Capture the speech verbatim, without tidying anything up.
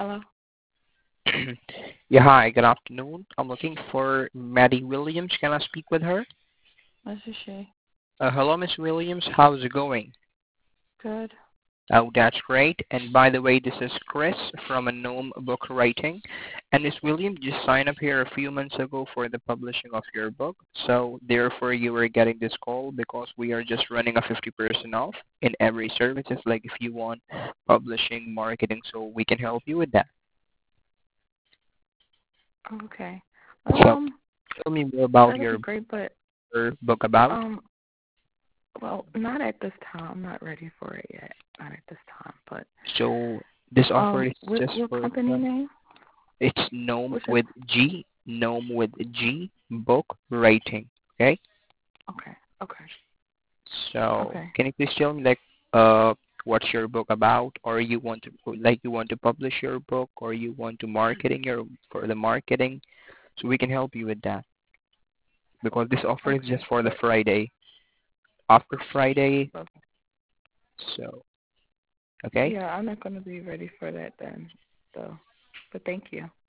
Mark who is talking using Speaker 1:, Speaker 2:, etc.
Speaker 1: Hello,
Speaker 2: Yeah, hi, good afternoon. I'm looking for Maddie Williams. Can I speak with her?
Speaker 1: this is she.
Speaker 2: Uh, hello, Miss Williams. How's it going?
Speaker 1: Good.
Speaker 2: Oh, that's great. And by the way, this is Chris from a Gnome Book Writing. And Miss Williams just signed up here a few months ago for the publishing of your book. So therefore, you were getting this call because we are just running a fifty percent off in every services. Like if you want publishing, marketing, so we can help you with that.
Speaker 1: Okay.
Speaker 2: So
Speaker 1: Um,
Speaker 2: tell me more about
Speaker 1: that'll be
Speaker 2: your,
Speaker 1: great, but
Speaker 2: your book about.
Speaker 1: um, well, not at this time. I'm not ready for it yet. Not at this time. But
Speaker 2: So this offer
Speaker 1: um,
Speaker 2: is
Speaker 1: what
Speaker 2: just
Speaker 1: what
Speaker 2: for
Speaker 1: company
Speaker 2: uh,
Speaker 1: name?
Speaker 2: it's Gnome
Speaker 1: What's your?
Speaker 2: with G, Gnome with G, book writing. Okay.
Speaker 1: Okay. Okay.
Speaker 2: So
Speaker 1: Okay.
Speaker 2: can you please tell me like uh what's your book about, or you want to like you want to publish your book, or you want to marketing your for the marketing, so we can help you with that because this offer is just
Speaker 1: Okay.
Speaker 2: for the
Speaker 1: But
Speaker 2: Friday after Friday.
Speaker 1: okay.
Speaker 2: So okay.
Speaker 1: Yeah, I'm not gonna be ready for that then. So, but thank you.